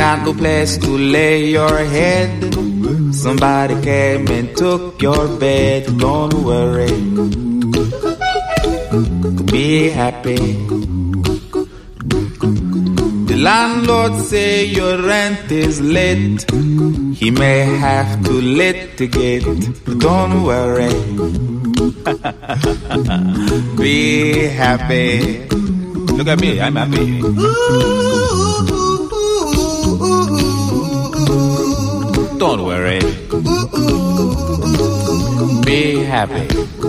got no place to lay your head. Somebody came and took your bed. Don't worry, be happy. The landlord say your rent is late. He may have to litigate. Don't worry, be happy. Look at me, I'm happy. Don't worry, be happy.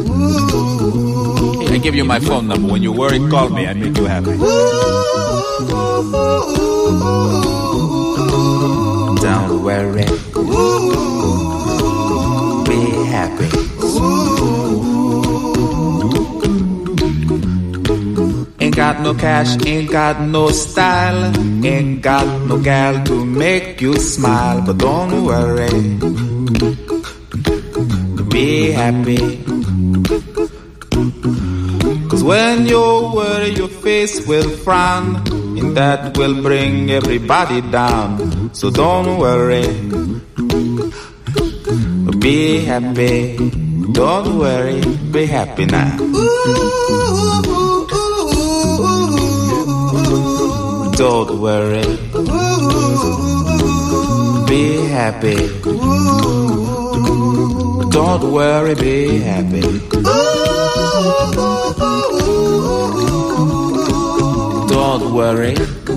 I give you my phone number. When you worry, call me. I make you happy. Don't worry, be happy. Ain't got no cash, ain't got no style, ain't got no gal to make you smile. But don't worry, be happy. 'Cause when you worry, your face will frown, and that will bring everybody down. So don't worry, be happy. Don't worry, be happy now. Don't worry, be happy. Don't worry, be happy. Don't worry,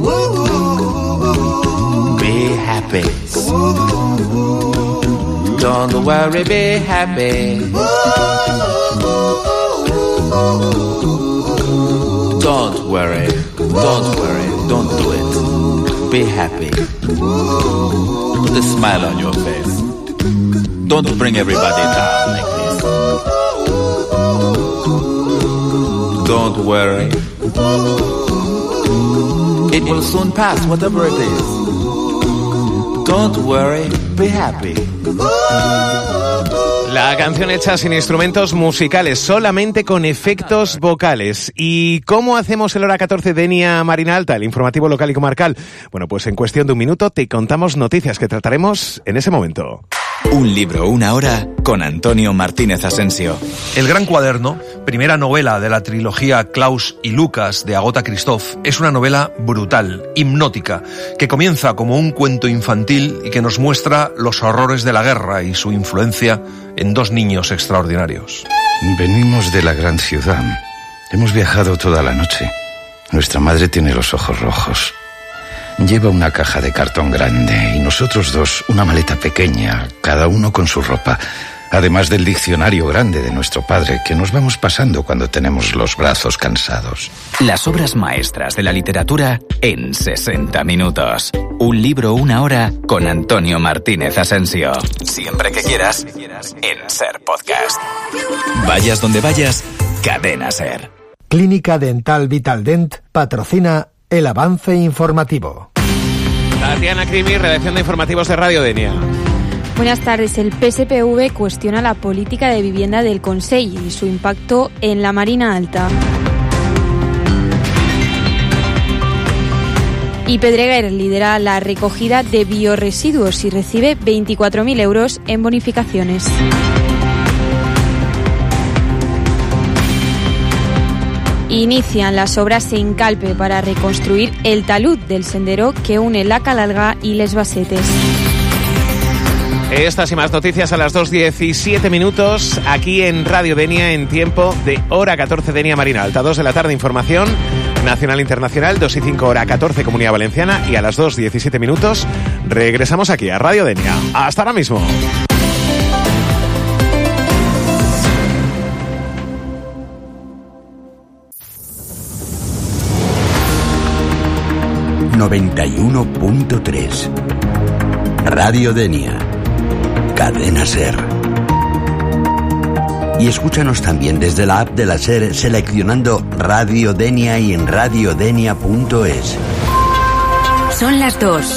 be happy. Don't worry, be happy. Don't worry, don't do it. Be happy. Put a smile on your face. Don't bring everybody down like this. Don't worry. It will soon pass, whatever it is. Don't worry, be happy. La canción hecha sin instrumentos musicales, solamente con efectos vocales. ¿Y cómo hacemos el Hora 14 de Denia Marina Alta, el informativo local y comarcal? Bueno, pues en cuestión de un minuto te contamos noticias que trataremos en ese momento. Un libro, una hora, con Antonio Martínez Asensio. El Gran Cuaderno, primera novela de la trilogía Klaus y Lucas de Agota Christoph, es una novela brutal, hipnótica, que comienza como un cuento infantil y que nos muestra los horrores de la guerra y su influencia en dos niños extraordinarios. Venimos de la gran ciudad. Hemos viajado toda la noche. Nuestra madre tiene los ojos rojos. Lleva una caja de cartón grande y nosotros dos una maleta pequeña, cada uno con su ropa, además del diccionario grande de nuestro padre que nos vamos pasando cuando tenemos los brazos cansados. Las obras maestras de la literatura en 60 minutos. Un libro, una hora, con Antonio Martínez Asensio. Siempre que quieras, en SER Podcast. Vayas donde vayas, Cadena SER. Clínica Dental Vitaldent patrocina el avance informativo. Tatiana Crimi, redacción de informativos de Radio Denia. Buenas tardes. El PSPV cuestiona la política de vivienda del Consell y su impacto en la Marina Alta. Y Pedreguer lidera la recogida de biorresiduos y recibe 24.000 euros en bonificaciones. Inician las obras en Calpe para reconstruir el talud del sendero que une la Calalga y Les Basetes. Estas y más noticias a las 2:17 minutos aquí en Radio Denia en tiempo de Hora 14 Denia Marina Alta. 2 de la tarde, información nacional e internacional, 2 y 5 Hora 14 Comunidad Valenciana, y a las 2:17 minutos regresamos aquí a Radio Denia. Hasta ahora mismo. ...91.3... Radio Denia, Cadena SER. Y escúchanos también desde la app de la SER seleccionando Radio Denia y en radiodenia.es. Son las 2.